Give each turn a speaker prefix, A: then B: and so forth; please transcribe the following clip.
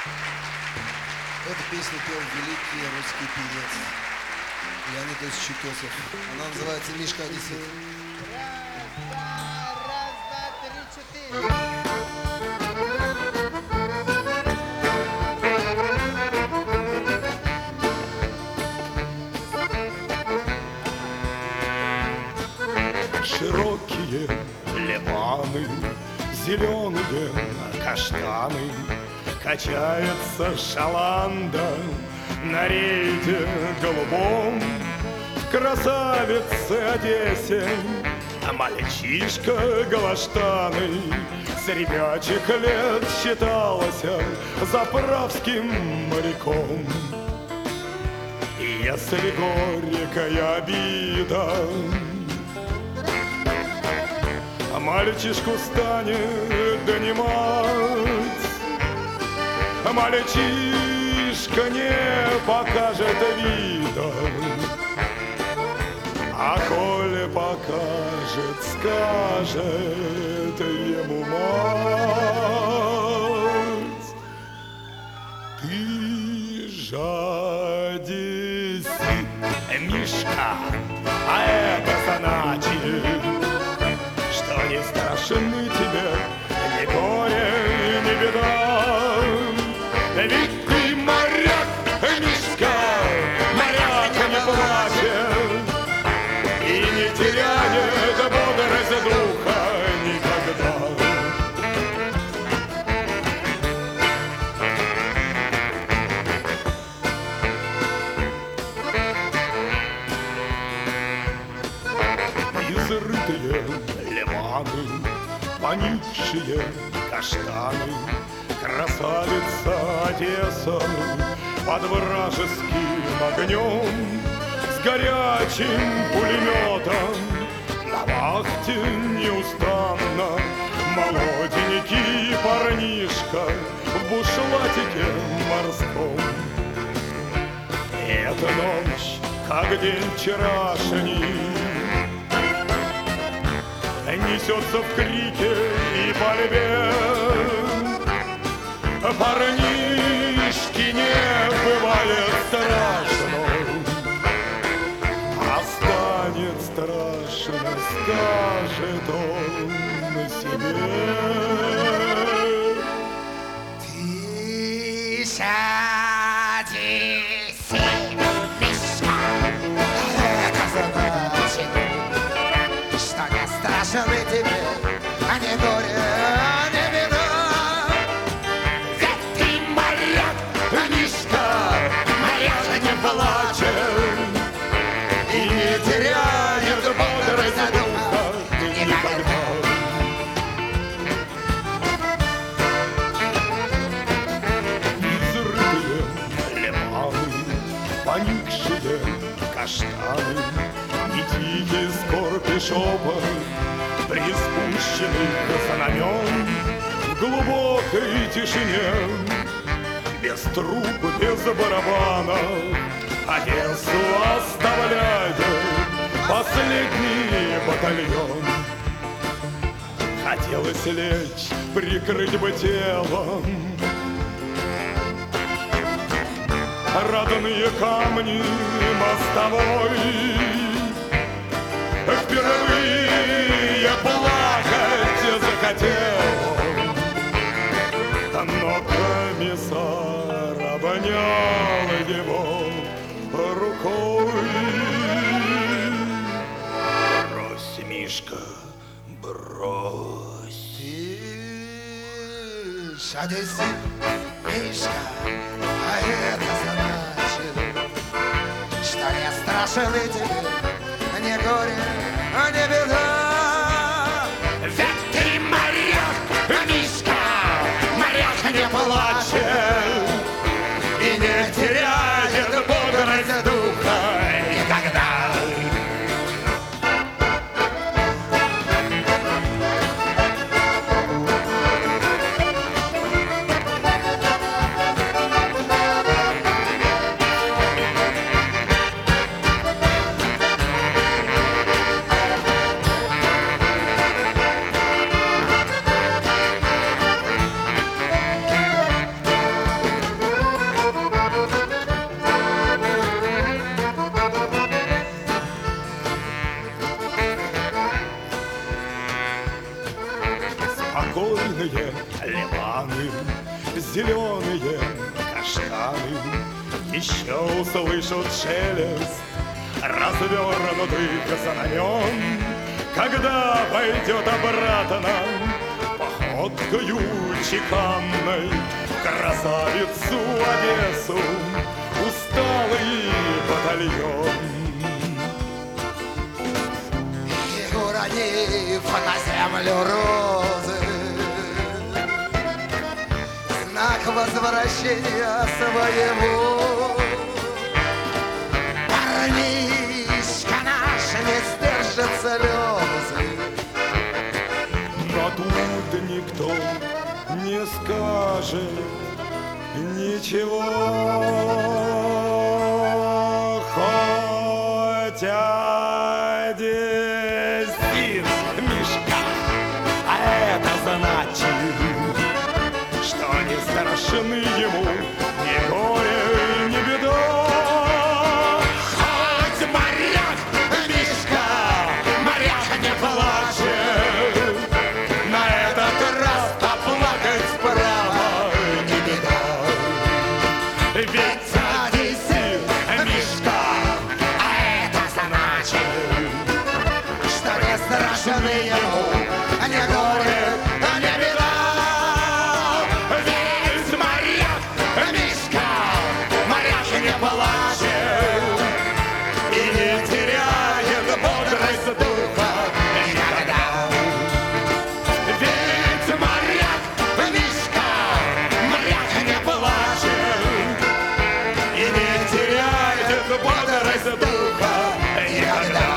A: Эту песню пел великий русский певец Леонид Ильич Утесов. Она называется «Мишка Одессит».
B: Раз, два, три, четыре.
C: Широкие лиманы, зеленые каштаны, качается шаланда на рейде голубом в красавице Одессе. А мальчишка галаштаны с ребячих лет считался заправским моряком. И если горькая обида мальчишку станет донимать, мальчишка не покажет вида, а коли покажет, скажет ему мать: ты жадись, Мишка, а это значит, что не страшны тебе ни горе, ни беда. Ведь ты моряк, Мишка, моряк не плачет и не теряет бодрость духа никогда. Изрытые лиманы, поникшие каштаны, красавица Одесса под вражеским огнем с горячим пулеметом на вахте неустанно. Молоденький парнишка в бушлатике морском. Эта ночь, как день вчерашний, несется в крике и пальбе. Парнишке не бывает страшно, а станет страшно, скажет он себе.
B: Ты садись, Мишка, это значит, что не страшны тебе, а не горе, не беда. Ведь ты моряк, Мишка, моряк не плачет и не теряет бодрость духа никогда.
C: Изрытые лиманы, поникшие каштаны и тихий скорбь и шепот приспущенных знамен в глубокой тишине, без труб, без барабана, Одессу оставляет последний батальон. Хотелось лечь, прикрыть бы телом родные камни мостовой. Впервые плакать захотел, но комиссар обнял его рукой. Брось, Мишка, брось.
B: Ты садись, Мишка, а это значит, что не страшны тебе ни горе, ни беда. Ведь ты моряк, Мишка, моряк не плачет и не теряет бодрость духа никогда.
C: туманы, зеленые каштаны. Еще услышат шелест развернутых знамен, когда пойдет обратно походкою чеканной красавицу Одессу усталый батальон.
B: И уронив на землю розы, знак возвращения своего, парнишка наш не сдержит слезы.
C: Но тут никто не скажет ничего, хоть один мешка, а это значит, что не страшны ему ни горе, ни беда. Хоть моряк мешка, моряк не плачет, на этот раз поплакать право не беда. Ведь одессит мешка, а это значит,
B: Что не страшны ему ни горе, ни беда.
C: ведь моряк мешка, моряк не плачет и не теряет бодрость духа никогда. Ведь моряк мешка, моряк не плачет и не теряет бодрость духа никогда.